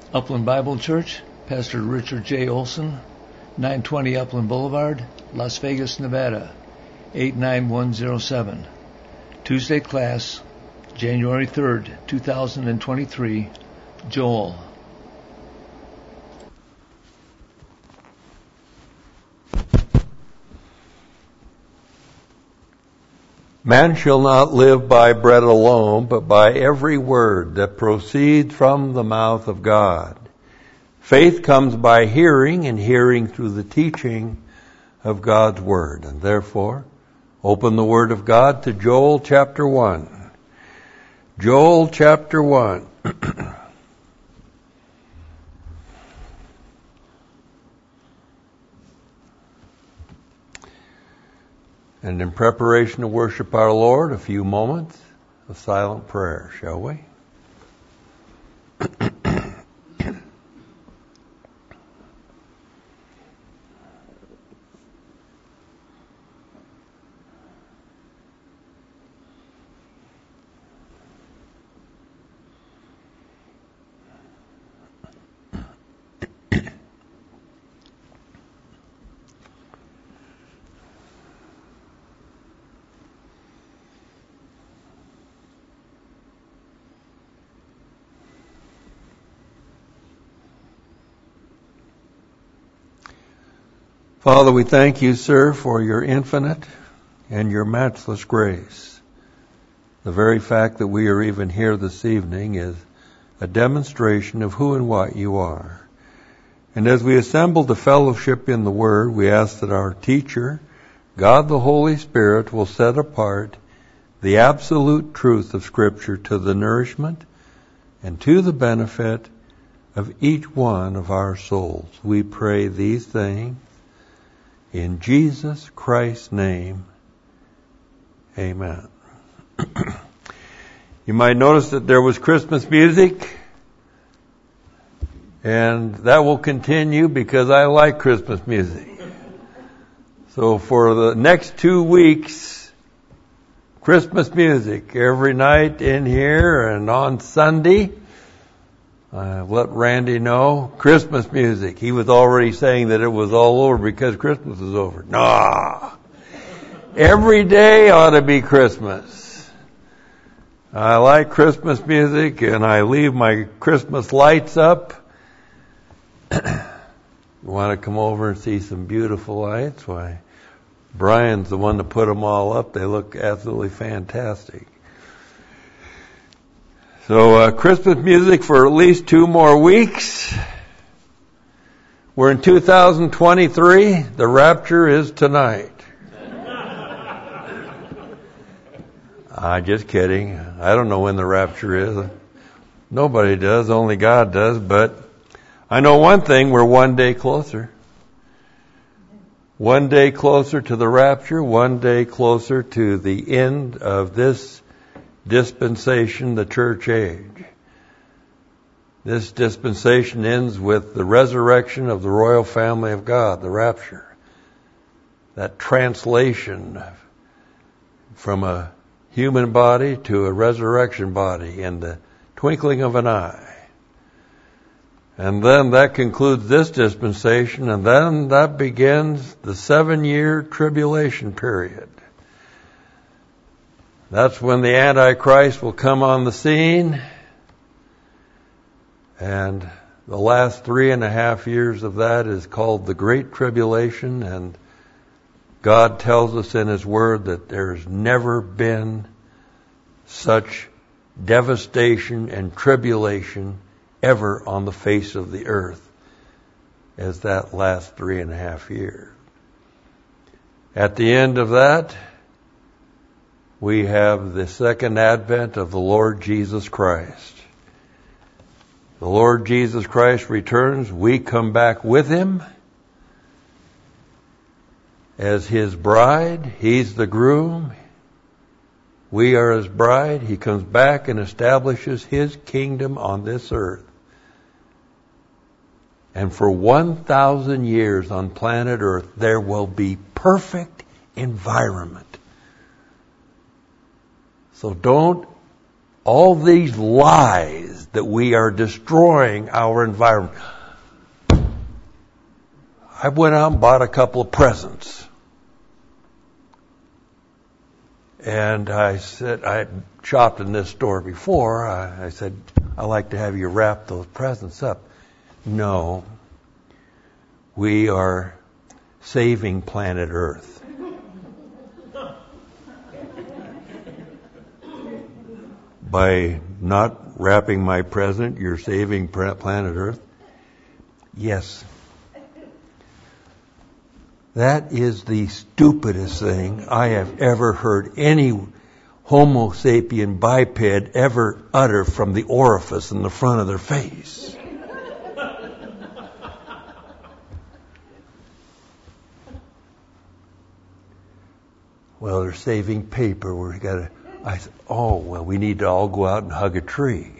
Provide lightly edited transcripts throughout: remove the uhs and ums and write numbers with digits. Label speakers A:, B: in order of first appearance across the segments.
A: Upland Bible Church, Pastor Richard J. Olson, 920 Upland Boulevard, Las Vegas, Nevada, 89107. Tuesday class, January 3rd, 2023, Joel.
B: Man shall not live by bread alone, but by every word that proceeds from the mouth of God. Faith comes by hearing, and hearing through the teaching of God's Word. And therefore, open the Word of God to Joel chapter 1. Joel chapter 1. And in preparation to worship our Lord, a few moments of silent prayer, shall we? Father, we thank you, sir, for your infinite and your matchless grace. The very fact that we are even here this evening is a demonstration of who and what you are. And as we assemble to fellowship in the Word, we ask that our teacher, God the Holy Spirit, will set apart the absolute truth of Scripture to the nourishment and to the benefit of each one of our souls. We pray these things in Jesus Christ's name, amen. You might notice that there was Christmas music, and that will continue because I like Christmas music. So for the next 2 weeks, Christmas music every night in here, and on Sunday, let Randy know, Christmas music. He was already saying that it was all over because Christmas is over. Nah. Every day ought to be Christmas. I like Christmas music, and I leave my Christmas lights up. You want to come over and see some beautiful lights? Why, Brian's the one that put them all up. They look absolutely fantastic. So Christmas music for at least 2 more weeks. We're in 2023. The rapture is tonight. Just kidding. I don't know when the rapture is. Nobody does. Only God does. But I know one thing. We're one day closer. One day closer to the rapture. One day closer to the end of this dispensation, the church age. This dispensation ends with the resurrection of the royal family of God, the rapture. That translation from a human body to a resurrection body in the twinkling of an eye. And then that concludes this dispensation, and then that begins the 7-year tribulation period. That's when the Antichrist will come on the scene. And the last 3.5 years of that is called the Great Tribulation. And God tells us in His Word that there's never been such devastation and tribulation ever on the face of the earth as that last 3.5 years. At the end of that, we have the second advent of the Lord Jesus Christ. The Lord Jesus Christ returns. We come back with Him as His bride. He's the groom. We are His bride. He comes back and establishes His kingdom on this earth. And for 1,000 years on planet Earth, there will be perfect environment. So don't all these lies that we are destroying our environment. I went out and bought a couple of presents. And I said, I shopped in this store before. I said, I'd like to have you wrap those presents up. No, we are saving planet Earth. By not wrapping my present, you're saving planet Earth? Yes. That is the stupidest thing I have ever heard any Homo sapien biped ever utter from the orifice in the front of their face. Well, they're saving paper. I said, oh, well, we need to all go out and hug a tree.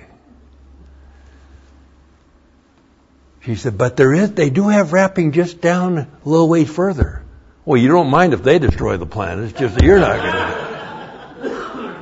B: She said, but they do have wrapping just down a little way further. Well, you don't mind if they destroy the planet. It's just that you're not going to.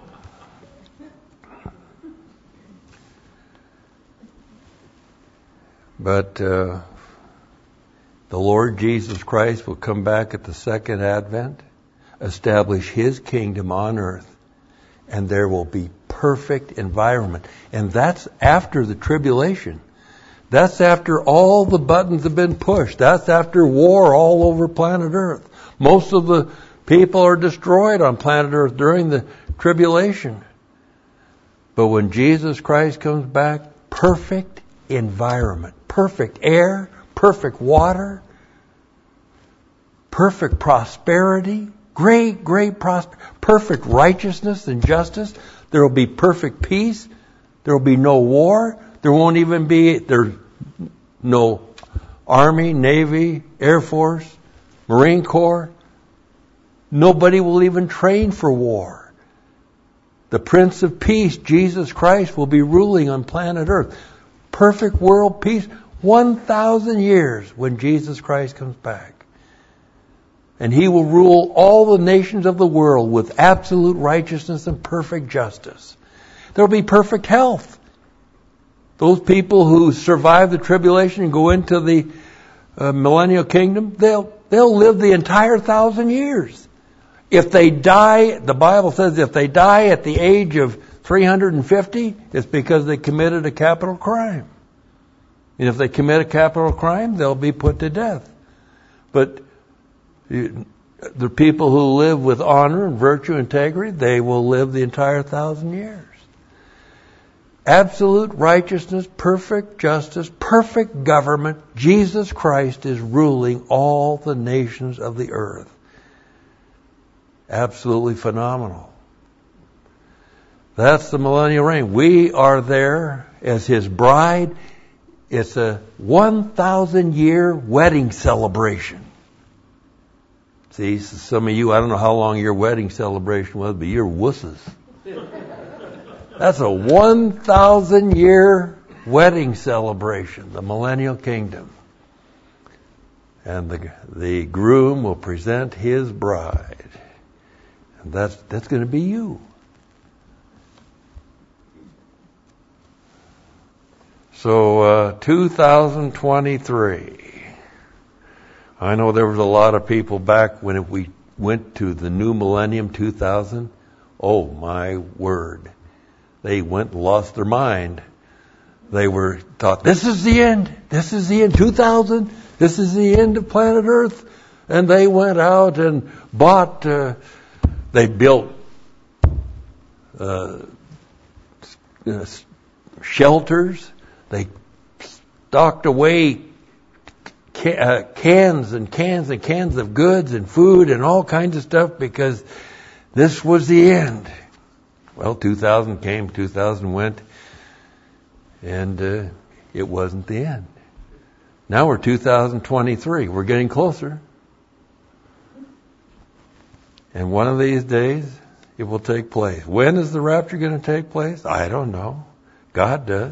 B: But the Lord Jesus Christ will come back at the second advent, establish His kingdom on earth, and there will be perfect environment. And that's after the tribulation. That's after all the buttons have been pushed. That's after war all over planet Earth. Most of the people are destroyed on planet Earth during the tribulation. But when Jesus Christ comes back, perfect environment, perfect air, perfect water, perfect prosperity, great prosperity, perfect righteousness and justice. There will be perfect peace. There will be no war. There's no Army, Navy, Air Force, Marine Corps. Nobody will even train for war. The Prince of Peace, Jesus Christ, will be ruling on planet Earth. Perfect world peace, 1,000 years when Jesus Christ comes back. And He will rule all the nations of the world with absolute righteousness and perfect justice. There will be perfect health. Those people who survive the tribulation and go into the millennial kingdom, they'll live the entire 1,000 years. If they die, the Bible says if they die at the age of 350, it's because they committed a capital crime. And if they commit a capital crime, they'll be put to death. But the people who live with honor and virtue and integrity, they will live the entire 1,000 years. Absolute righteousness, perfect justice, perfect government. Jesus Christ is ruling all the nations of the earth. Absolutely phenomenal. That's the millennial reign. We are there as His bride. It's a 1,000-year wedding celebration. See, some of you, I don't know how long your wedding celebration was, but you're wusses. That's a 1,000-year wedding celebration, the millennial kingdom. And the groom will present his bride. And that's going to be you. So, 2023. I know there was a lot of people back when we went to the new millennium, 2000. Oh, my word. They went and lost their mind. They thought, this is the end. This is the end. 2000. This is the end of planet Earth. And they went out and bought, they built shelters. They stocked away cans and cans and cans of goods and food and all kinds of stuff because this was the end. Well, 2000 came, 2000 went, and it wasn't the end. Now we're 2023. We're getting closer. And one of these days, it will take place. When is the rapture going to take place? I don't know. God does.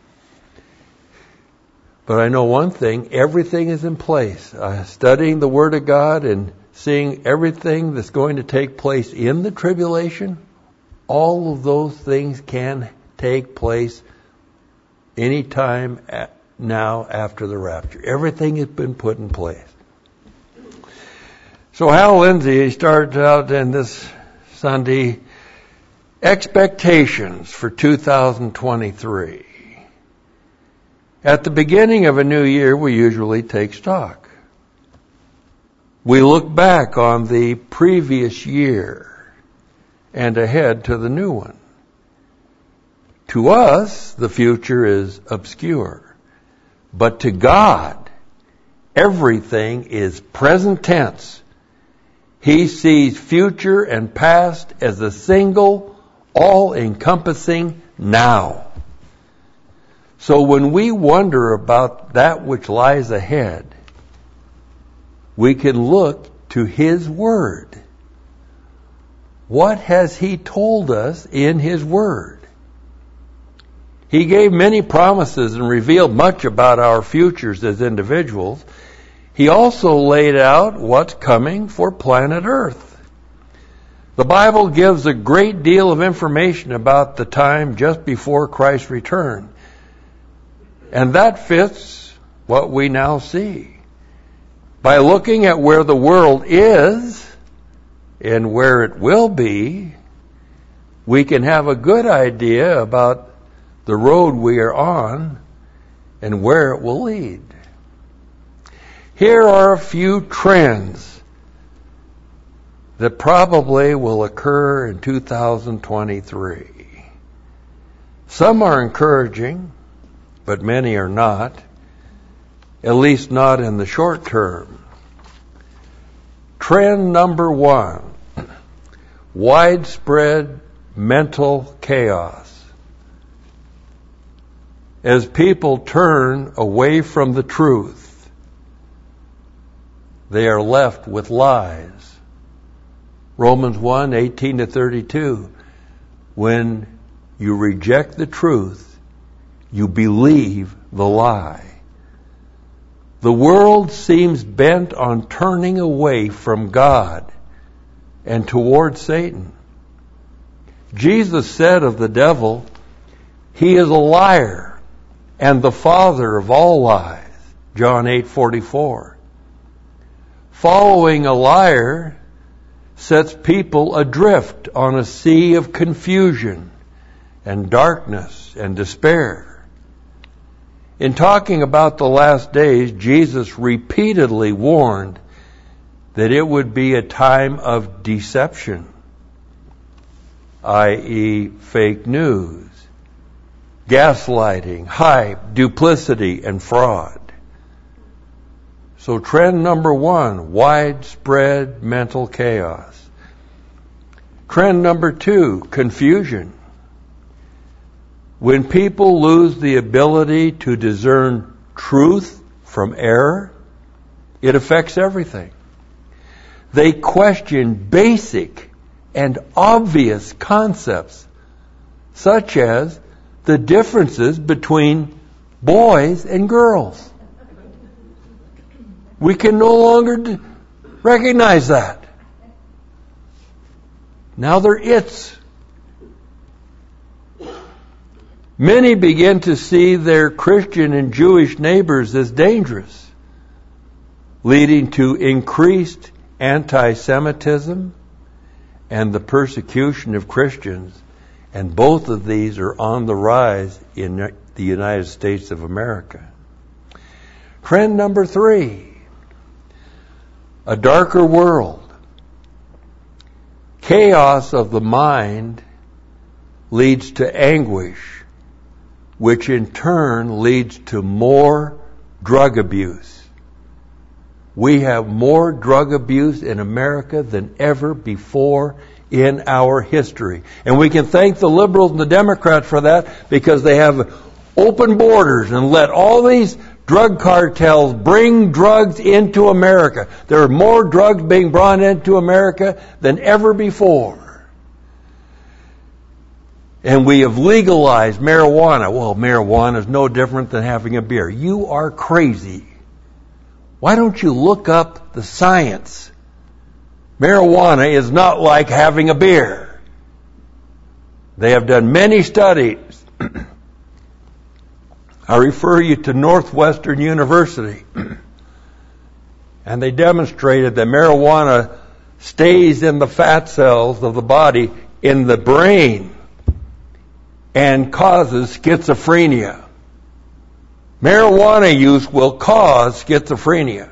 B: But I know one thing, everything is in place. Studying the Word of God and seeing everything that's going to take place in the tribulation, all of those things can take place anytime now after the rapture. Everything has been put in place. So Hal Lindsey starts out in this Sunday, expectations for 2023. At the beginning of a new year, we usually take stock. We look back on the previous year and ahead to the new one. To us, the future is obscure. But to God, everything is present tense. He sees future and past as a single, all-encompassing now. So when we wonder about that which lies ahead, we can look to His Word. What has He told us in His Word? He gave many promises and revealed much about our futures as individuals. He also laid out what's coming for planet Earth. The Bible gives a great deal of information about the time just before Christ's return. And that fits what we now see. By looking at where the world is and where it will be, we can have a good idea about the road we are on and where it will lead. Here are a few trends that probably will occur in 2023. Some are encouraging, but many are not, at least not in the short term. Trend number 1, widespread mental chaos. As people turn away from the truth, they are left with lies. Romans 1:18-32. When you reject the truth, you believe the lie. The world seems bent on turning away from God and toward Satan. Jesus said of the devil, he is a liar and the father of all lies. John 8:44. Following a liar sets people adrift on a sea of confusion and darkness and despair. In talking about the last days, Jesus repeatedly warned that it would be a time of deception, i.e., fake news, gaslighting, hype, duplicity, and fraud. So trend number 1, widespread mental chaos. Trend number 2, confusion. When people lose the ability to discern truth from error, it affects everything. They question basic and obvious concepts, such as the differences between boys and girls. We can no longer recognize that. Now they're its. Many begin to see their Christian and Jewish neighbors as dangerous, leading to increased anti-Semitism and the persecution of Christians. And both of these are on the rise in the United States of America. Trend number 3, a darker world. Chaos of the mind leads to anguish, which in turn leads to more drug abuse. We have more drug abuse in America than ever before in our history. And we can thank the liberals and the Democrats for that, because they have open borders and let all these drug cartels bring drugs into America. There are more drugs being brought into America than ever before. And we have legalized marijuana. Well, marijuana is no different than having a beer. You are crazy. Why don't you look up the science? Marijuana is not like having a beer. They have done many studies. I refer you to Northwestern University. And they demonstrated that marijuana stays in the fat cells of the body in the brain and causes schizophrenia. Marijuana use will cause schizophrenia.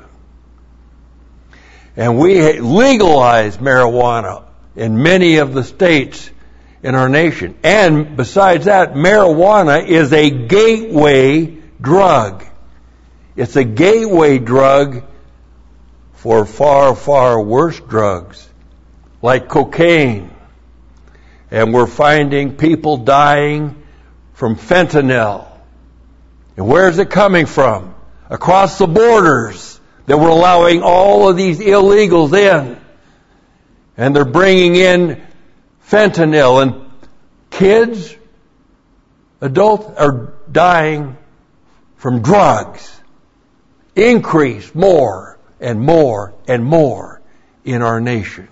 B: And we legalize marijuana in many of the states in our nation. And besides that, marijuana is a gateway drug. It's a gateway drug for far, far worse drugs, like cocaine. And we're finding people dying from fentanyl. And where is it coming from? Across the borders that we're allowing all of these illegals in. And they're bringing in fentanyl, and kids, adults are dying from drugs. Increase more and more and more in our nation.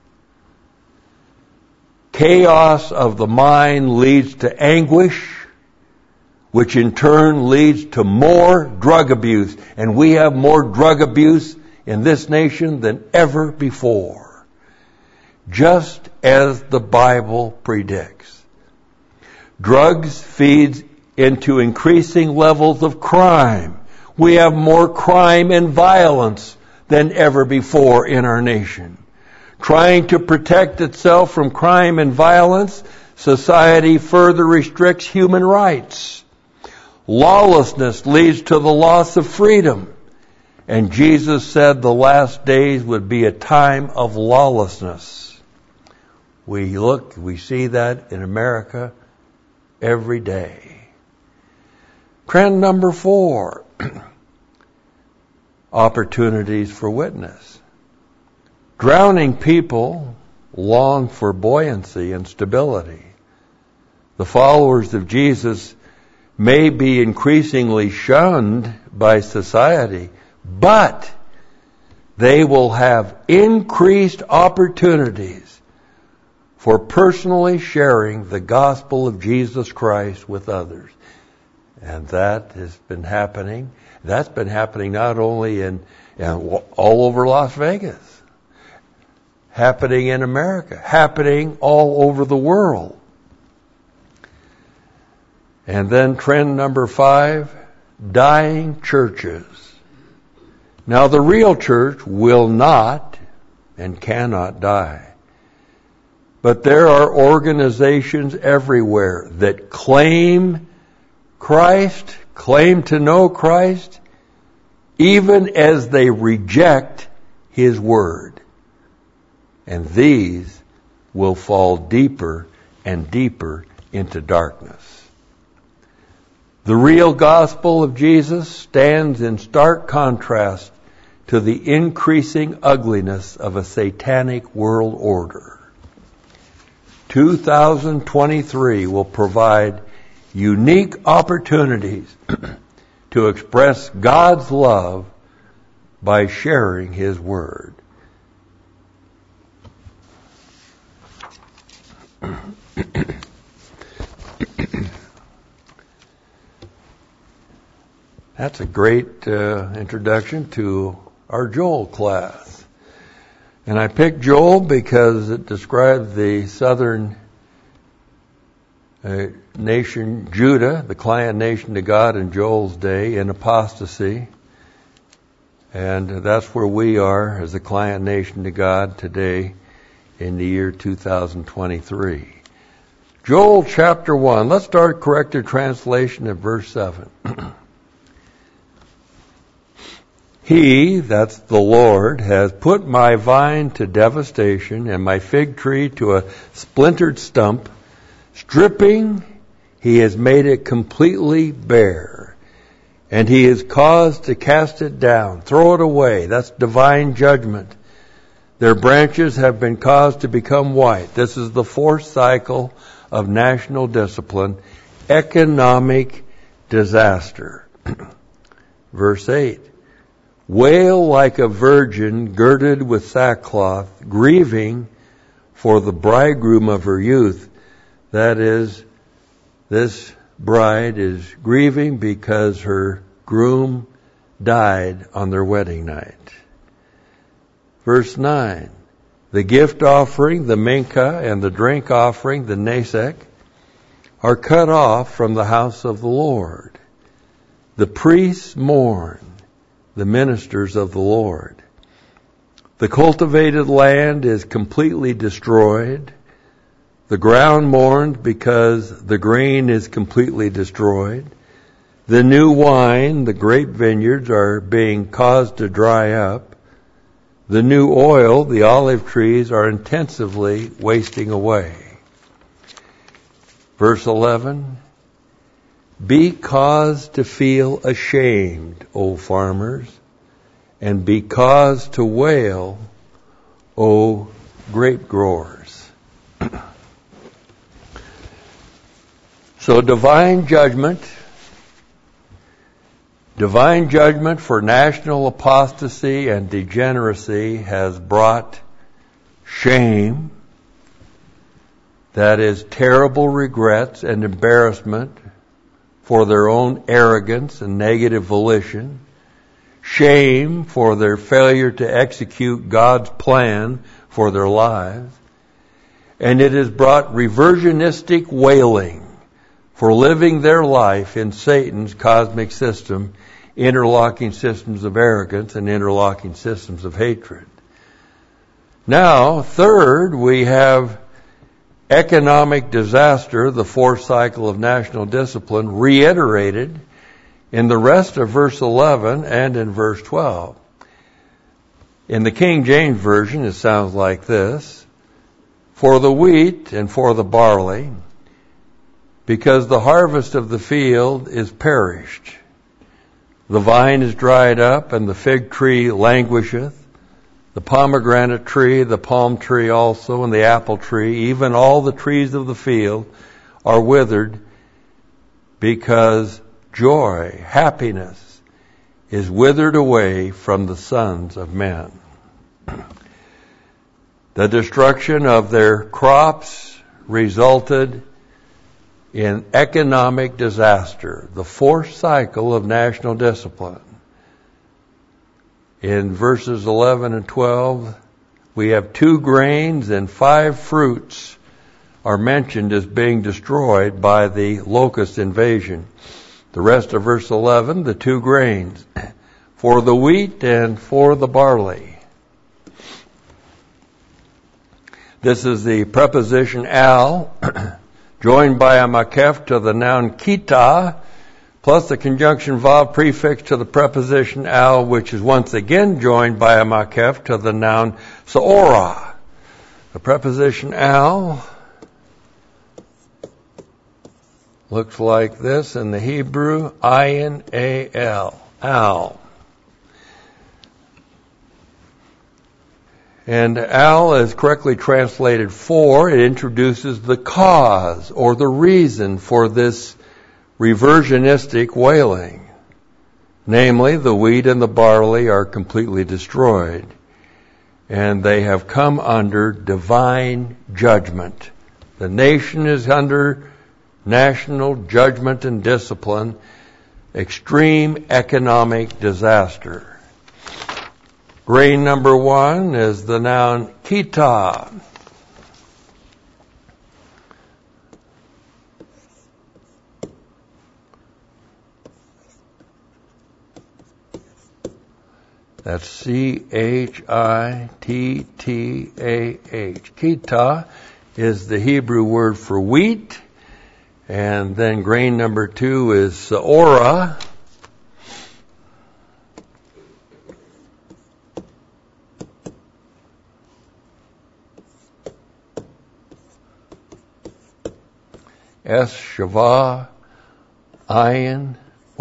B: Chaos of the mind leads to anguish, which in turn leads to more drug abuse. And we have more drug abuse in this nation than ever before, just as the Bible predicts. Drugs feeds into increasing levels of crime. We have more crime and violence than ever before in our nation. Trying to protect itself from crime and violence, society further restricts human rights. Lawlessness leads to the loss of freedom. And Jesus said the last days would be a time of lawlessness. We see that in America every day. Trend number 4. Opportunities for witness. Drowning people long for buoyancy and stability. The followers of Jesus may be increasingly shunned by society, but they will have increased opportunities for personally sharing the gospel of Jesus Christ with others. And that has been happening. That's been happening not only in all over Las Vegas, happening in America, happening all over the world. And then trend number 5, dying churches. Now the real church will not and cannot die. But there are organizations everywhere that claim Christ, claim to know Christ, even as they reject His Word. And these will fall deeper and deeper into darkness. The real gospel of Jesus stands in stark contrast to the increasing ugliness of a satanic world order. 2023 will provide unique opportunities to express God's love by sharing His Word. That's a great introduction to our Joel class. And I picked Joel because it described the southern nation, Judah, the client nation to God in Joel's day, in apostasy. And that's where we are as the client nation to God today in the year 2023. Joel chapter 1. Let's start corrected translation at verse 7. He, that's the Lord, has put my vine to devastation and my fig tree to a splintered stump. Stripping, He has made it completely bare. And He has caused to cast it down, throw it away. That's divine judgment. Their branches have been caused to become white. This is the 4th cycle of national discipline, economic disaster. Verse 8. Wail like a virgin girded with sackcloth, grieving for the bridegroom of her youth. That is, this bride is grieving because her groom died on their wedding night. Verse 9, the gift offering, the mincha, and the drink offering, the nesek, are cut off from the house of the Lord. The priests mourn, the ministers of the Lord. The cultivated land is completely destroyed. The ground mourned because the grain is completely destroyed. The new wine, the grape vineyards, are being caused to dry up. The new oil, the olive trees, are intensively wasting away. Verse 11, be caused to feel ashamed, O farmers, and be caused to wail, O grape growers. So divine judgment for national apostasy and degeneracy has brought shame, that is, terrible regrets and embarrassment for their own arrogance and negative volition, shame for their failure to execute God's plan for their lives, and it has brought reversionistic wailing for living their life in Satan's cosmic system, interlocking systems of arrogance and interlocking systems of hatred. Now, third, we have economic disaster, the fourth cycle of national discipline, reiterated in the rest of verse 11 and in verse 12. In the King James Version, it sounds like this: for the wheat and for the barley, because the harvest of the field is perished. The vine is dried up, and the fig tree languisheth. The pomegranate tree, the palm tree also, and the apple tree, even all the trees of the field are withered, because joy, happiness, is withered away from the sons of men. The destruction of their crops resulted in economic disaster, the fourth cycle of national discipline. In verses 11 and 12, we have 2 grains and 5 fruits are mentioned as being destroyed by the locust invasion. The rest of verse 11, the 2 grains, for the wheat and for the barley. This is the preposition al, joined by a makef to the noun kita, plus the conjunction vav prefix to the preposition al, which is once again joined by a makef to the noun saora. The preposition al looks like this in the Hebrew, I-N-A-L, al. And al is correctly translated for. It introduces the cause or the reason for this reversionistic wailing. Namely, the wheat and the barley are completely destroyed, and they have come under divine judgment. The nation is under national judgment and discipline, extreme economic disaster. Grain number 1 is the noun kita. That's C-H-I-T-T-A-H. Kita is the Hebrew word for wheat. And then grain number 2 is saora. S-Shavah, Ayin,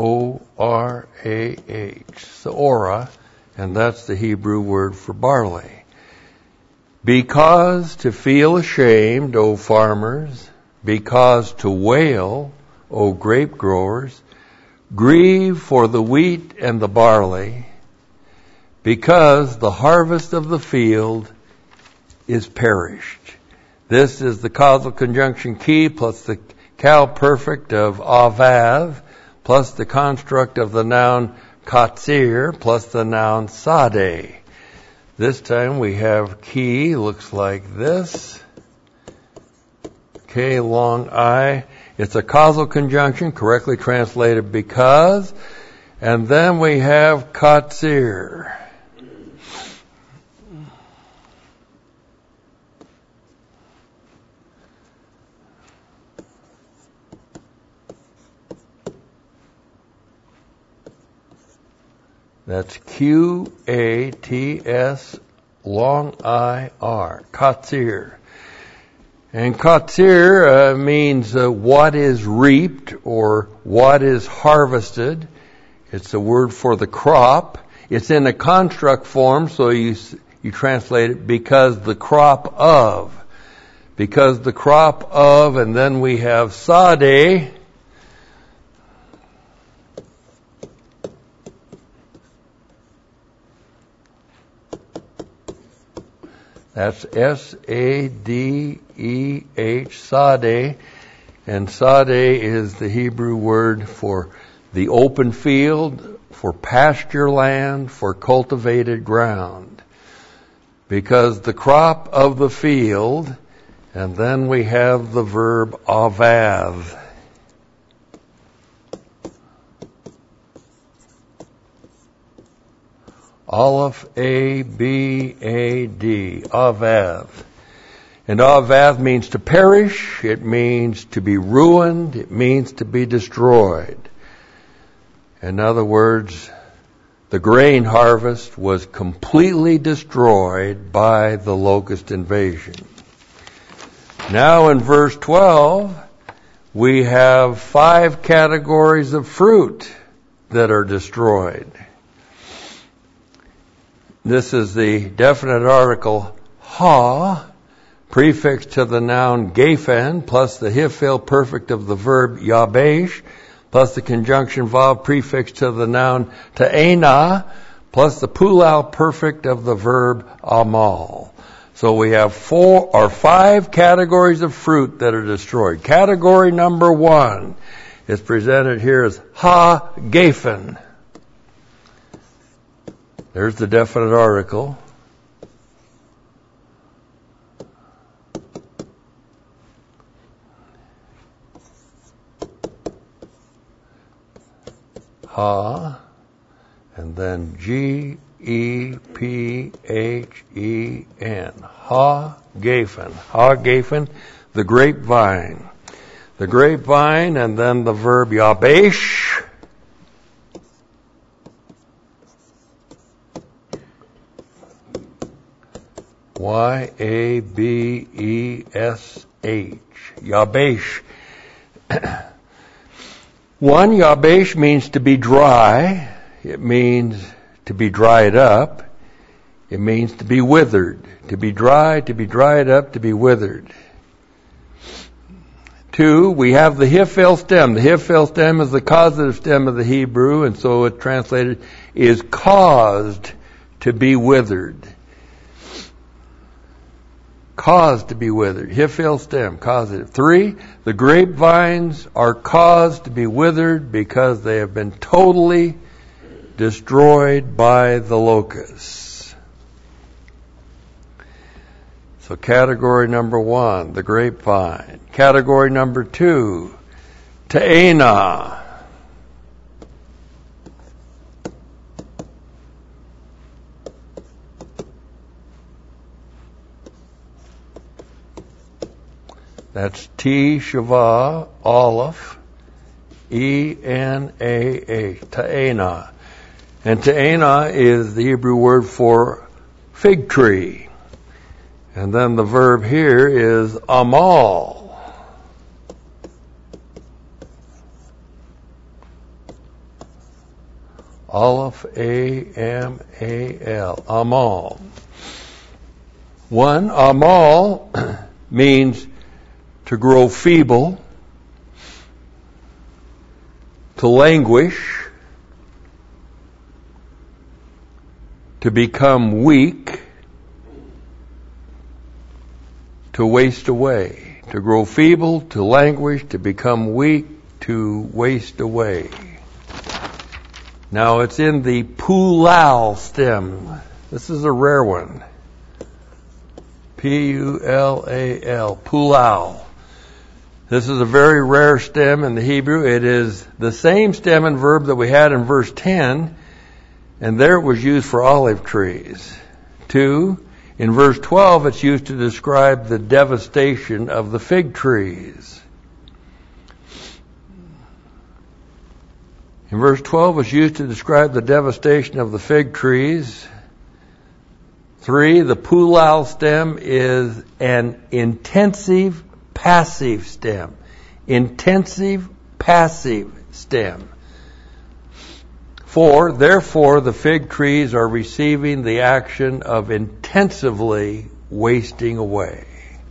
B: O-R-A-H. Saora, and that's the Hebrew word for barley. Because to feel ashamed, O farmers, because to wail, O grape growers, grieve for the wheat and the barley, because the harvest of the field is perished. This is the causal conjunction ki plus the cal perfect of avav plus the construct of the noun katsir plus the noun sade. This time we have ki looks like this. K long I. It's a causal conjunction, correctly translated because. And then we have katsir. That's Q-A-T-S long I-R, katsir. And katsir means what is reaped or what is harvested. It's a word for the crop. It's in a construct form, so you translate it because the crop of. Because the crop of, and then we have sade. That's S-A-D-E-H, sade. And sade is the Hebrew word for the open field, for pasture land, for cultivated ground. Because the crop of the field, and then we have the verb avav. Aleph, A-B-A-D, avav. And avav means to perish, it means to be ruined, it means to be destroyed. In other words, the grain harvest was completely destroyed by the locust invasion. Now in verse 12, we have 5 categories of fruit that are destroyed. This is the definite article ha, prefix to the noun gefen, plus the hifil perfect of the verb yabesh, plus the conjunction vav prefix to the noun ta'ena, plus the pulal perfect of the verb amal. So we have 5 categories of fruit that are destroyed. Category number 1 is presented here as ha gefen. There's the definite article. Ha, and then G-E-P-H-E-N. Ha gefen. Ha gefen, the grapevine. The grapevine, and then the verb yabesh. Y-A-B-E-S-H. Yabesh. One, yabesh means to be dry. It means to be dried up. It means to be withered. To be dry, to be dried up, to be withered. 2, we have the hifil stem. The hifil stem is the causative stem of the Hebrew, and so it translated is caused to be withered. Caused to be withered. Hifil stem, causative. 3, the grapevines are caused to be withered because they have been totally destroyed by the locusts. So category number 1, the grapevine. Category number 2, ta'ena. That's T, Shava, Aleph, E-N-A-H, ta'ena. And ta'ena is the Hebrew word for fig tree. And then the verb here is amal. Aleph, A-M-A-L, amal. 1, amal means to grow feeble, to languish, to become weak, to waste away, to grow feeble, to languish, to become weak, to waste away. Now it's in the pulal stem. This is a rare one. P-U-L-A-L, pulal. This is a very rare stem in the Hebrew. It is the same stem and verb that we had in verse 10, and there it was used for olive trees. 2, in verse 12, it's used to describe the devastation of the fig trees. In verse 12, it's used to describe the devastation of the fig trees. 3, the pulal stem is an intensive passive stem. Intensive passive stem. 4, therefore the fig trees are receiving the action of intensively wasting away.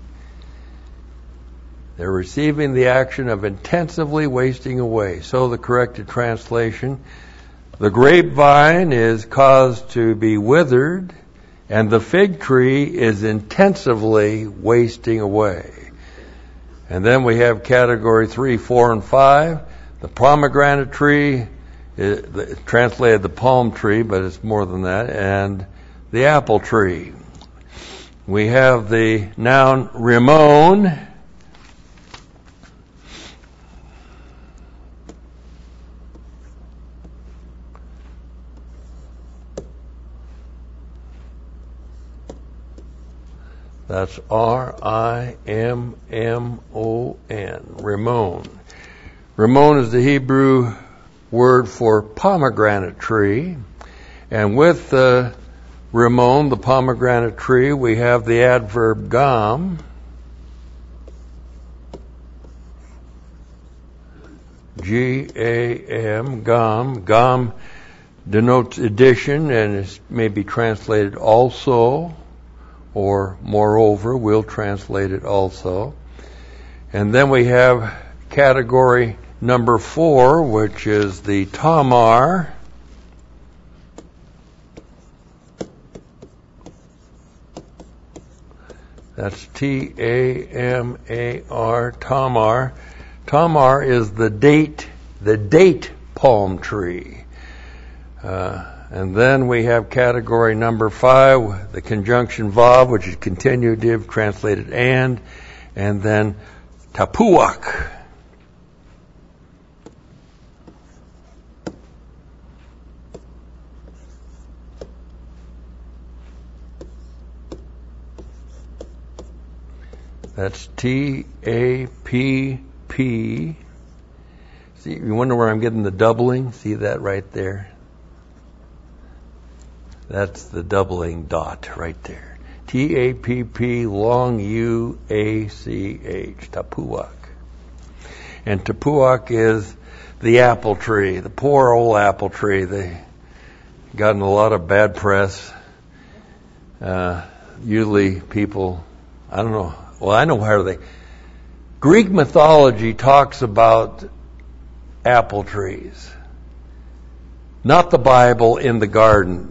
B: They're receiving the action of intensively wasting away. So the corrected translation, the grapevine is caused to be withered, and the fig tree is intensively wasting away. And then we have category 3, 4, and 5. The pomegranate tree, translated the palm tree, but it's more than that, and the apple tree. We have the noun Ramon. That's R-I-M-M-O-N, Ramon. Ramon is the Hebrew word for pomegranate tree. And with Ramon, the pomegranate tree, we have the adverb gam. G-A-M, gam. Gam denotes addition, and it may be translated also, or moreover, we'll translate it also. And then we have category number 4, which is the tamar. That's T-A-M-A-R, tamar. Tamar is the date palm tree. And then we have category number 5, the conjunction vav, which is continuative, translated and then tapuach. That's T-A-P-P. See, you wonder where I'm getting the doubling? See that right there? That's the doubling dot right there. T-A-P-P, long U-A-C-H, tapuach. And tapuach is the apple tree, the poor old apple tree. They gotten a lot of bad press. Usually people, I don't know, well, I know how they. Greek mythology talks about apple trees. Not the Bible in the garden.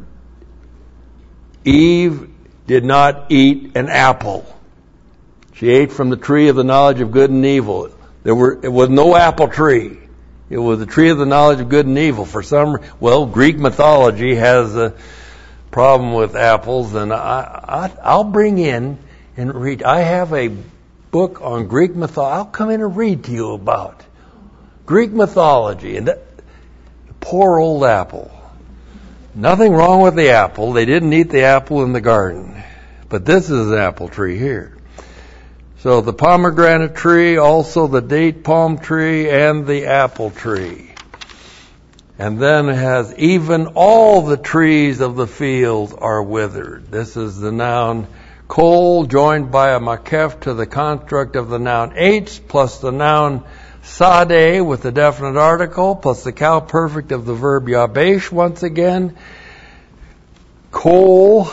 B: Eve did not eat an apple. She ate from the tree of the knowledge of good and evil. It was no apple tree. It was the tree of the knowledge of good and evil. Greek mythology has a problem with apples, and I'll bring in and read. I have a book on Greek mythology. I'll come in and read to you about Greek mythology and the poor old apple. Nothing wrong with the apple. They didn't eat the apple in the garden. But this is an apple tree here. So the pomegranate tree, also the date palm tree, and the apple tree. And then it has even all the trees of the field are withered. This is the noun kol joined by a makef to the construct of the noun eitz plus the noun sade with the definite article plus the cow perfect of the verb yabesh once again. Kol.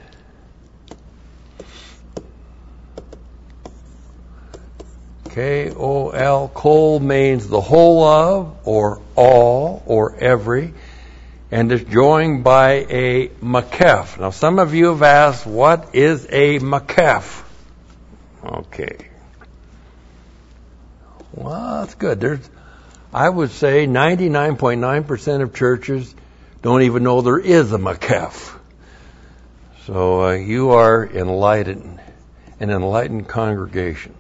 B: K-O-L. Kol means the whole of, or all, or every, and is joined by a makef. Now some of you have asked, what is a makef? Okay. Well, that's good. I would say 99.9% of churches don't even know there is a Makeph. So you are enlightened, an enlightened congregation.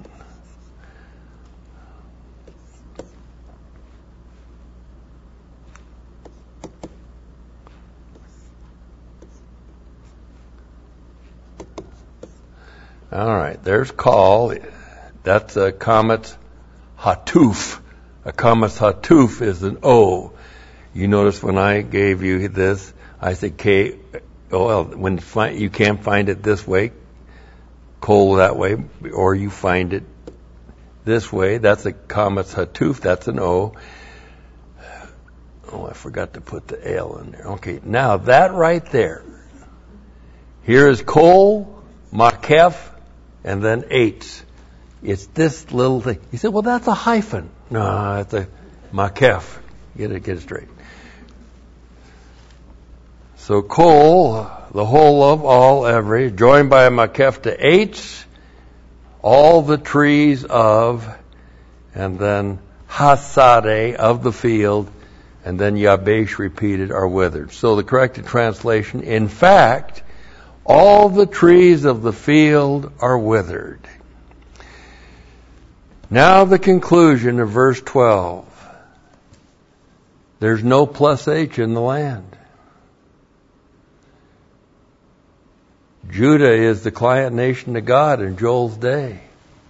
B: All right, there's call. That's a Kametz Hatuf. A Kametz Hatuf is an O. You notice when I gave you this, I said K. Well, when you can't find it this way, Kol that way, or you find it this way, that's a Kametz Hatuf. That's an O. Oh, I forgot to put the L in there. Okay, now that right there. Here is Kol, Makeph, and then Eitz. It's this little thing. You say, well, that's a hyphen. No, it's a Makeph. Get it straight. So Kol, the whole of, all, every, joined by a Makeph to Eitz, all the trees of, and then Hasadeh, of the field, and then Yabesh repeated, are withered. So the corrected translation, in fact, all the trees of the field are withered. Now the conclusion of verse 12. There's no plus H in the land. Judah is the client nation to God in Joel's day.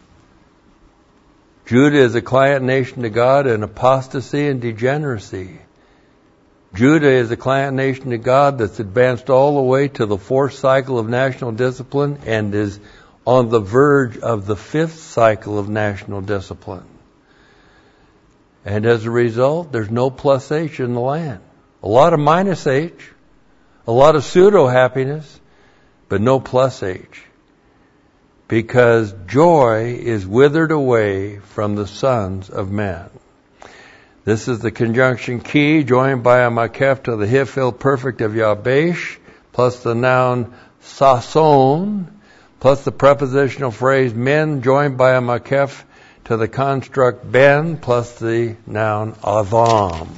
B: Judah is a client nation to God in apostasy and degeneracy. Judah is a client nation to God that's advanced all the way to the 4th cycle of national discipline and is on the verge of the 5th cycle of national discipline. And as a result, there's no plus H in the land. A lot of minus H, a lot of pseudo-happiness, but no plus H. Because joy is withered away from the sons of men. This is the conjunction key joined by a Makeph to the Hifil perfect of Yabesh, plus the noun sason, plus the prepositional phrase men joined by a Makeph to the construct ben, plus the noun avam.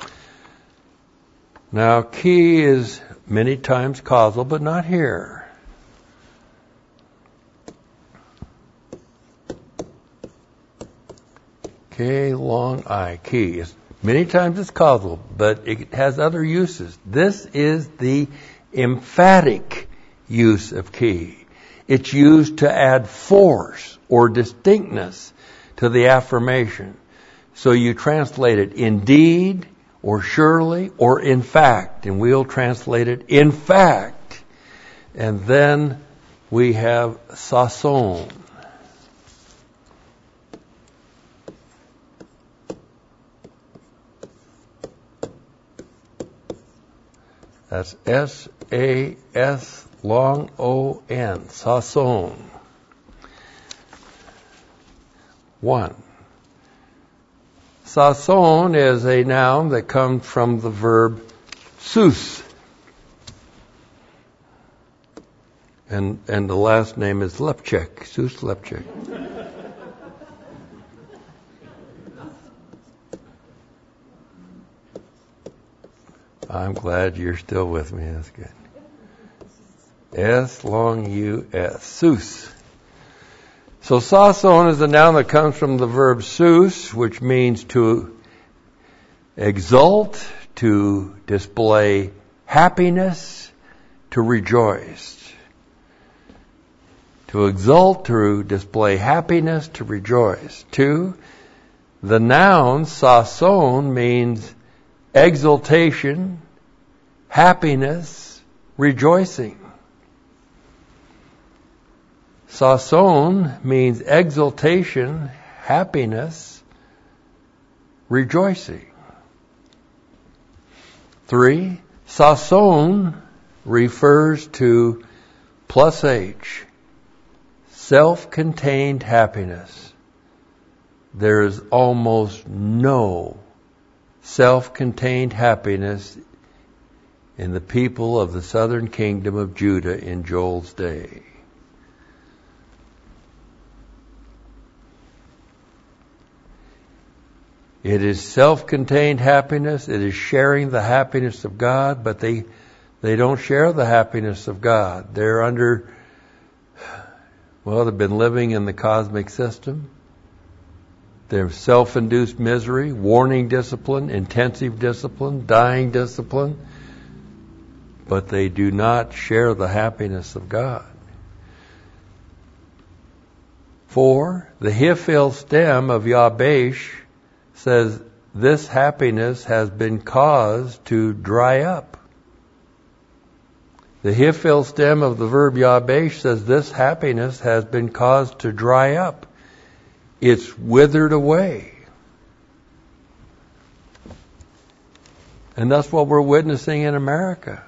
B: Now, key is many times causal, but not here. K long I, key. Many times it's causal, but it has other uses. This is the emphatic use of key. It's used to add force or distinctness to the affirmation. So you translate it indeed, or surely, or in fact. And we'll translate it in fact. And then we have sason. That's S-A-S long O-N, sason. 1. Sason is a noun that comes from the verb sus. And the last name is Lepchek, Sus Lepchek. I'm glad you're still with me. That's good. S long U-S, sus. So sason is a noun that comes from the verb sus, which means to exult, to display happiness, to rejoice. To exult, to display happiness, to rejoice. 2, the noun sason means exultation, happiness, rejoicing. Sason means exultation, happiness, rejoicing. 3, sason refers to plus H, self-contained happiness. There is almost no self-contained happiness in the people of the southern kingdom of Judah in Joel's day. It is self-contained happiness. It is sharing the happiness of God, but they don't share the happiness of God. They're they've been living in the cosmic system. They're self-induced misery, warning discipline, intensive discipline, dying discipline, but they do not share the happiness of God. 4, the Hiphil stem of Yabesh says this happiness has been caused to dry up. The Hiphil stem of the verb Yabesh says this happiness has been caused to dry up. It's withered away. And that's what we're witnessing in America.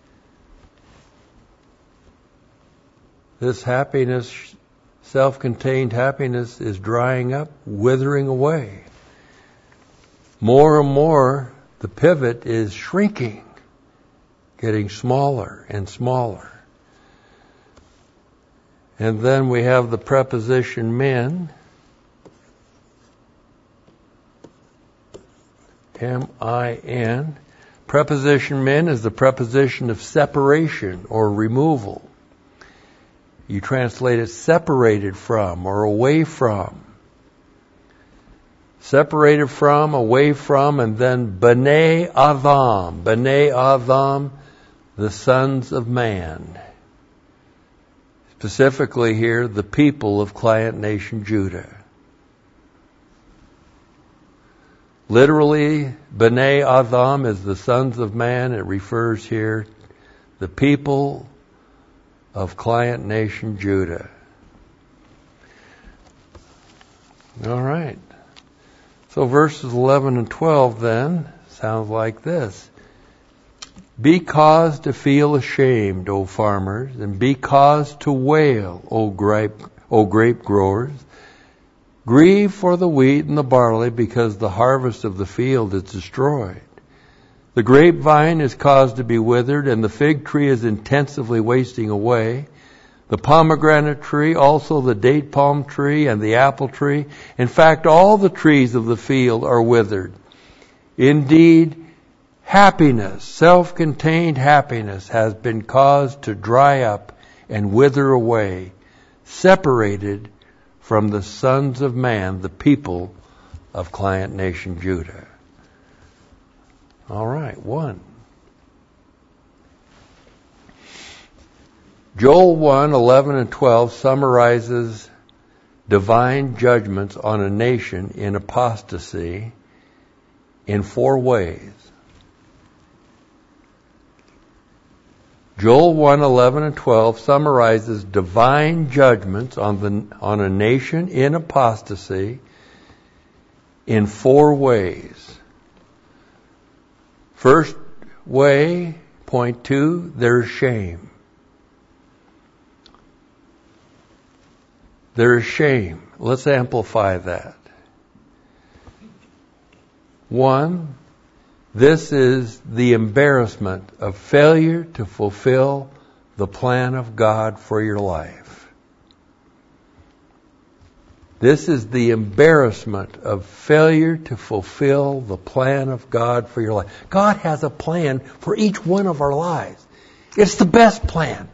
B: This happiness, self-contained happiness, is drying up, withering away. More and more, the pivot is shrinking, getting smaller and smaller. And then we have the preposition min, M-I-N. Preposition min is the preposition of separation or removal. You translate it separated from or away from. Separated from, away from, and then B'nai Adam. B'nai Adam, the sons of man. Specifically here, the people of Client Nation Judah. Literally, B'nai Adam is the sons of man. It refers here the people of Client Nation Judah. All right. So verses 11 and 12 then sounds like this. Be caused to feel ashamed, O farmers, and be caused to wail, O grape growers. Grieve for the wheat and the barley, because the harvest of the field is destroyed. The grapevine is caused to be withered, and the fig tree is intensively wasting away. The pomegranate tree, also the date palm tree and the apple tree. In fact, all the trees of the field are withered. Indeed, happiness, self-contained happiness, has been caused to dry up and wither away, separated from the sons of man, the people of Client Nation Judah. All right, 1. Joel 1, 11 and 12 summarizes divine judgments on a nation in apostasy in 4 ways. Joel 1, 11 and 12 summarizes divine judgments on a nation in apostasy in 4 ways. First way, point 2, there's shame. There is shame. Let's amplify that. 1, this is the embarrassment of failure to fulfill the plan of God for your life. This is the embarrassment of failure to fulfill the plan of God for your life. God has a plan for each one of our lives. It's the best plan.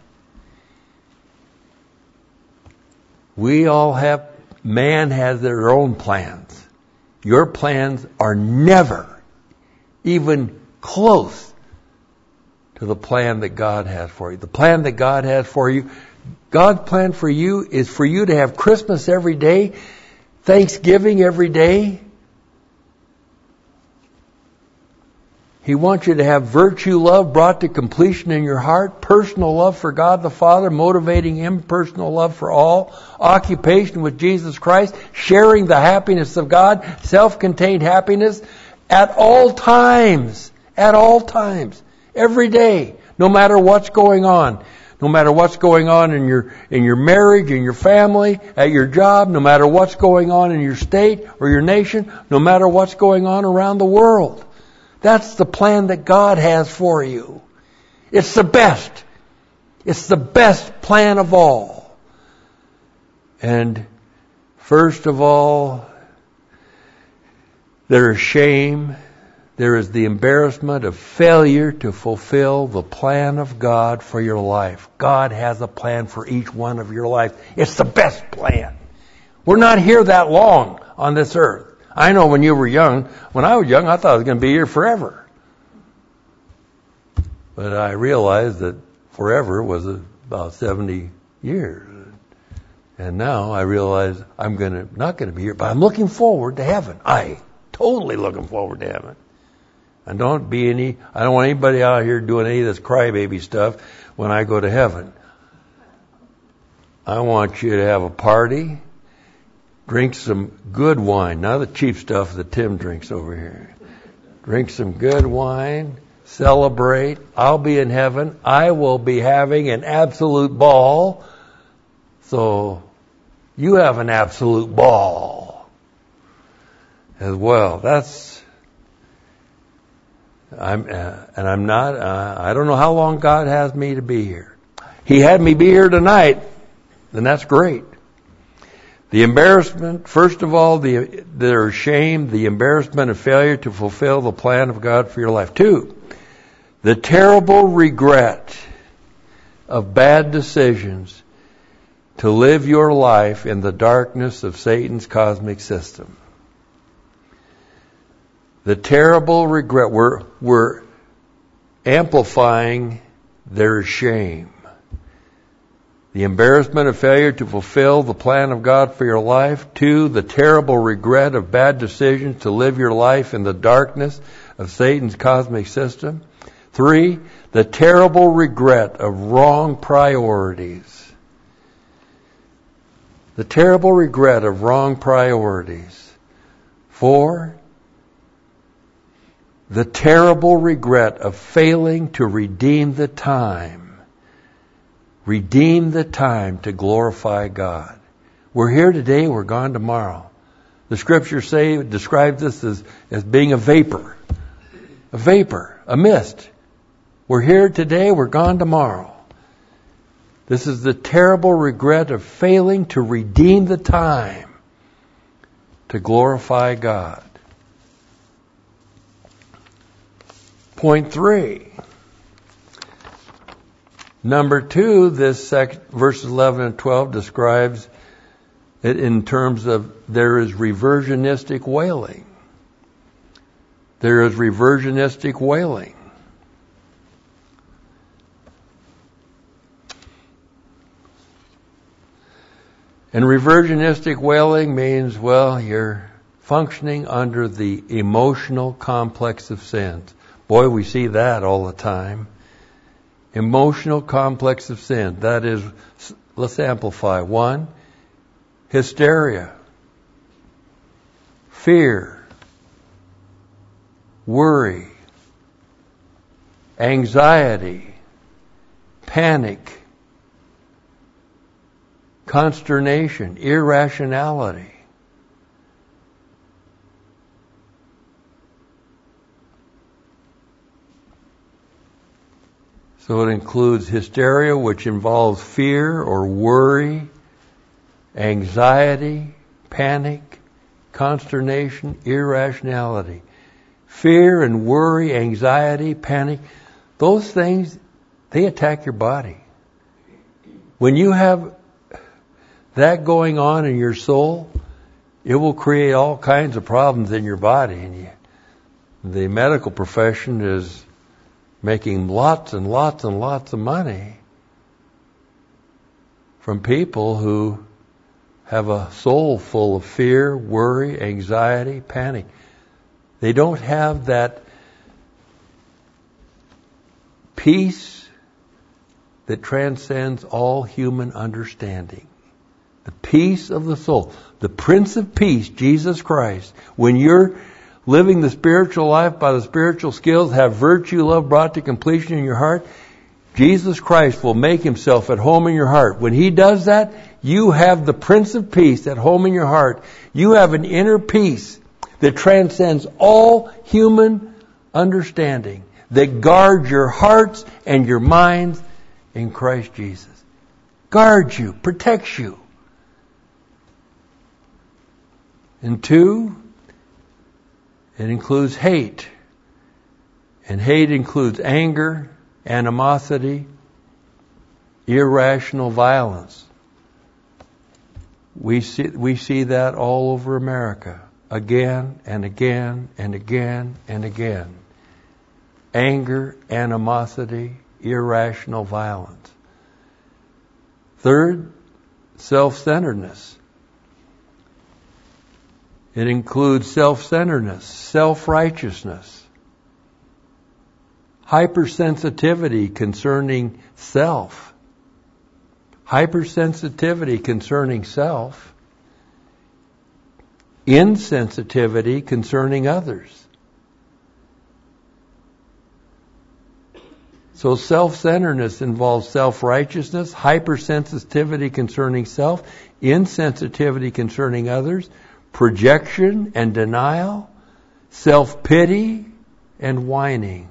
B: Man has their own plans. Your plans are never even close to the plan that God has for you. The plan that God has for you, God's plan for you is for you to have Christmas every day, Thanksgiving every day. He wants you to have virtue love brought to completion in your heart, personal love for God the Father, motivating impersonal love for all, occupation with Jesus Christ, sharing the happiness of God, self-contained happiness at all times, every day, no matter what's going on. No matter what's going on in your marriage, in your family, at your job, no matter what's going on in your state or your nation, no matter what's going on around the world. That's the plan that God has for you. It's the best. It's the best plan of all. And first of all, There is shame. There is the embarrassment of failure to fulfill the plan of God for your life. God has a plan for each one of your life. It's the best plan. We're not here that long on this earth. I know when you were young, when I was young, I thought I was going to be here forever. But I realized that forever was about 70 years. And now I realize I'm not going to be here, but I'm looking forward to heaven. Totally looking forward to heaven. I don't want anybody out here doing any of this crybaby stuff when I go to heaven. I want you to have a party, drink some good wine, not the cheap stuff that Tim drinks over here. Drink some good wine, celebrate. I'll be in heaven. I will be having an absolute ball. So you have an absolute ball as well. I don't know how long God has me to be here. He had me be here tonight, and that's great. The embarrassment, first of all, there's shame, the embarrassment of failure to fulfill the plan of God for your life. 2, the terrible regret of bad decisions to live your life in the darkness of Satan's cosmic system. The terrible regret, we're amplifying their shame. The embarrassment of failure to fulfill the plan of God for your life. 2, the terrible regret of bad decisions to live your life in the darkness of Satan's cosmic system. 3, the terrible regret of wrong priorities. The terrible regret of wrong priorities. 4, the terrible regret of failing to redeem the time. Redeem the time to glorify God. We're here today, we're gone tomorrow. The scriptures describe this as being a vapor. A vapor, a mist. We're here today, we're gone tomorrow. This is the terrible regret of failing to redeem the time to glorify God. Point 3. Number 2, verses 11 and 12 describes it in terms of there is reversionistic wailing. There is reversionistic wailing. And reversionistic wailing means, you're functioning under the emotional complex of sins. Boy, we see that all the time. Emotional complex of sin. That is, let's amplify. 1, hysteria, fear, worry, anxiety, panic, consternation, irrationality. So it includes hysteria, which involves fear or worry, anxiety, panic, consternation, irrationality. Fear and worry, anxiety, panic, those things, they attack your body. When you have that going on in your soul, it will create all kinds of problems in your body. And the medical profession is making lots and lots and lots of money from people who have a soul full of fear, worry, anxiety, panic. They don't have that peace that transcends all human understanding. The peace of the soul. The Prince of Peace, Jesus Christ. When you're living the spiritual life by the spiritual skills, have virtue, love brought to completion in your heart, Jesus Christ will make himself at home in your heart. When he does that, you have the Prince of Peace at home in your heart. You have an inner peace that transcends all human understanding, that guards your hearts and your minds in Christ Jesus. Guards you, protects you. And 2, It includes hate. And hate includes anger, animosity, irrational violence. We see that all over America, again and again and again and again. Anger, animosity, irrational violence. Third, self-centeredness. It includes self-centeredness, self-righteousness, hypersensitivity concerning self, hypersensitivity concerning self, insensitivity concerning others. So self-centeredness involves self-righteousness, hypersensitivity concerning self, insensitivity concerning others, projection and denial, self-pity and whining.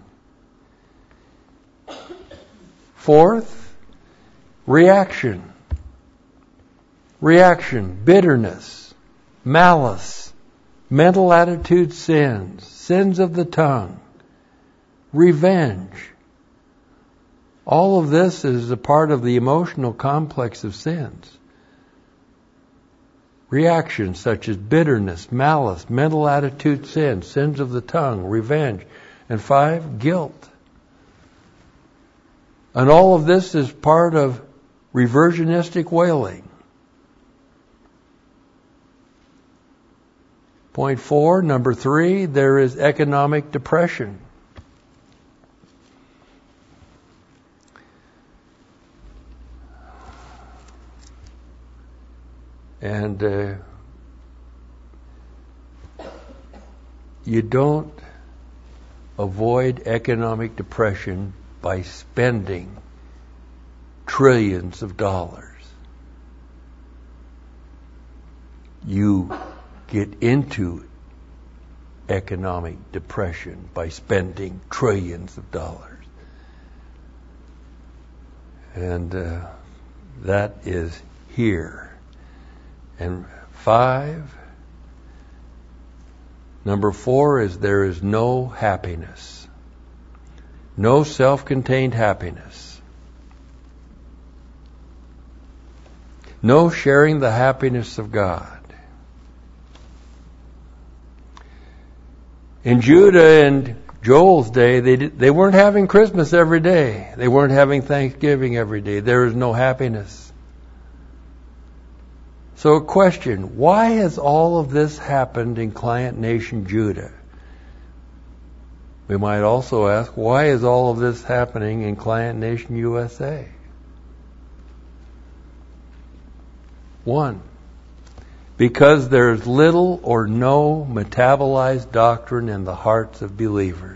B: Fourth, reaction. Reaction, bitterness, malice, mental attitude sins, sins of the tongue, revenge. All of this is a part of the emotional complex of sins. Reactions such as bitterness, malice, mental attitude sins, sins of the tongue, revenge. And 5, guilt. And all of this is part of reversionistic wailing. Point 4, number 3, there is economic depression. And you don't avoid economic depression by spending trillions of dollars. You get into economic depression by spending trillions of dollars. And that is here. And 5, number 4 is there is no happiness. No self-contained happiness. No sharing the happiness of God. In Judah and Joel's day, they weren't having Christmas every day. They weren't having Thanksgiving every day. There is no happiness. So a question, why has all of this happened in client nation Judah? We might also ask, why is all of this happening in client nation USA? 1, because there's little or no metabolized doctrine in the hearts of believers.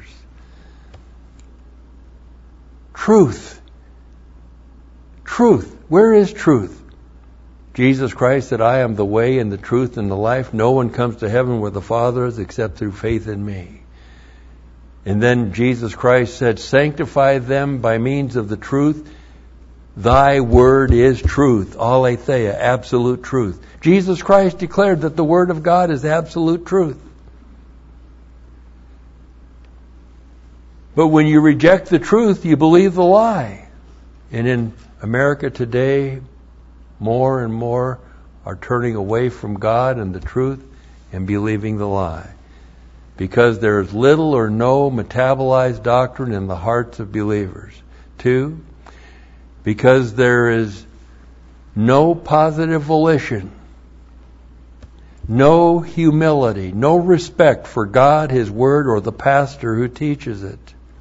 B: Truth. Truth. Where is truth? Jesus Christ said, I am the way and the truth and the life. No one comes to heaven where the Father is except through faith in me. And then Jesus Christ said, sanctify them by means of the truth. Thy word is truth. Aletheia, absolute truth. Jesus Christ declared that the word of God is absolute truth. But when you reject the truth, you believe the lie. And in America today, more and more are turning away from God and the truth and believing the lie. Because there is little or no metabolized doctrine in the hearts of believers. 2, because there is no positive volition, no humility, no respect for God, His Word, or the pastor who teaches it.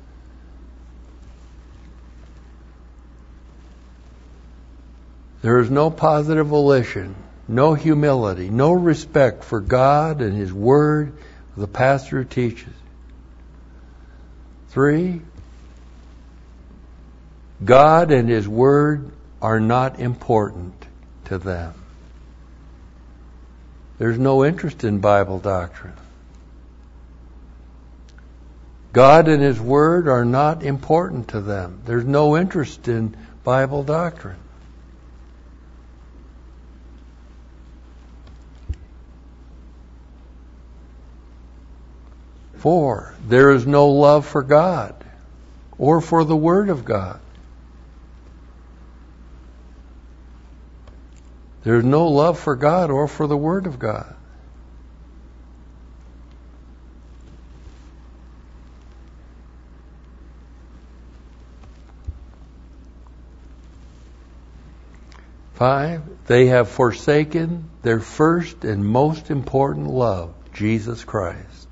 B: There is no positive volition, no humility, no respect for God and His Word, the pastor who teaches. 3, God and His Word are not important to them. There's no interest in Bible doctrine. God and His Word are not important to them. There's no interest in Bible doctrine. 4, there is no love for God or for the Word of God. There's no love for God or for the Word of God. Five, they have forsaken their first and most important love, Jesus Christ.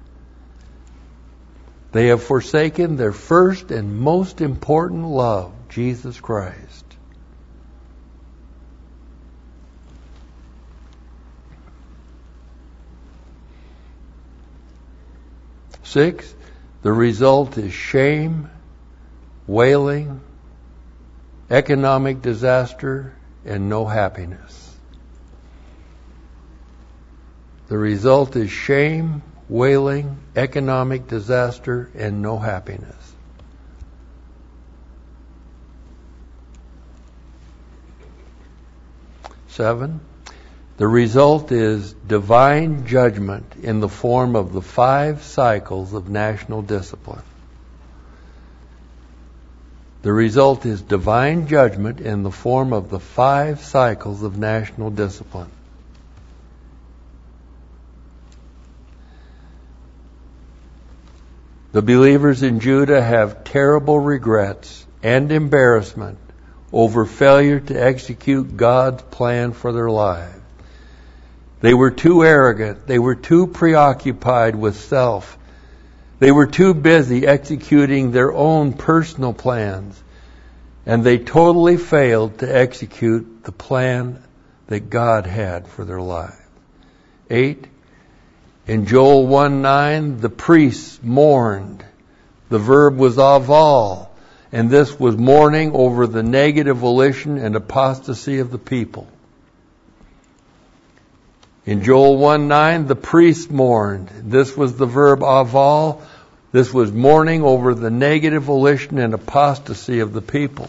B: They have forsaken their first and most important love, Jesus Christ. Six, the result is shame, wailing, economic disaster, and no happiness. The result is shame, wailing, economic disaster, and no happiness. Seven, the result is divine judgment in the form of the 5 cycles of national discipline. The result is divine judgment in the form of the 5 cycles of national discipline. The believers in Judah have terrible regrets and embarrassment over failure to execute God's plan for their lives. They were too arrogant. They were too preoccupied with self. They were too busy executing their own personal plans, and they totally failed to execute the plan that God had for their lives. 8, in Joel 1:9, the priests mourned. The verb was aval, and this was mourning over the negative volition and apostasy of the people. In Joel 1:9, the priests mourned. This was the verb aval. This was mourning over the negative volition and apostasy of the people.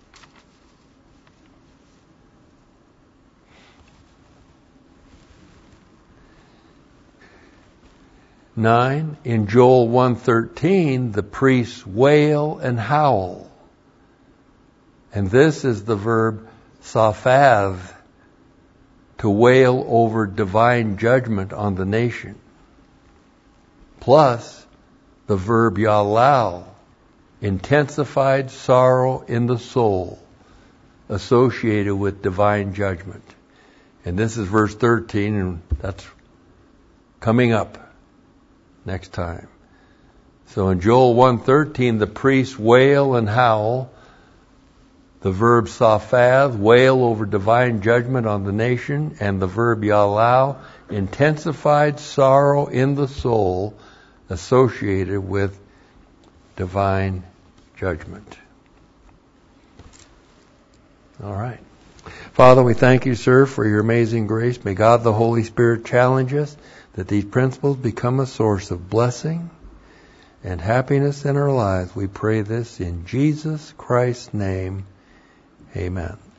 B: Nine, in Joel 1:13, the priests wail and howl. And this is the verb saphav, to wail over divine judgment on the nation. Plus, the verb yalal, intensified sorrow in the soul, associated with divine judgment. And this is verse 13, and that's coming up next time. So in Joel 1:13, the priests wail and howl. The verb saphav, wail over divine judgment on the nation, and the verb yalal, intensified sorrow in the soul, associated with divine judgment. All right. Father, we thank you, sir, for your amazing grace. May God the Holy Spirit challenge us that these principles become a source of blessing and happiness in our lives. We pray this in Jesus Christ's name. Amen.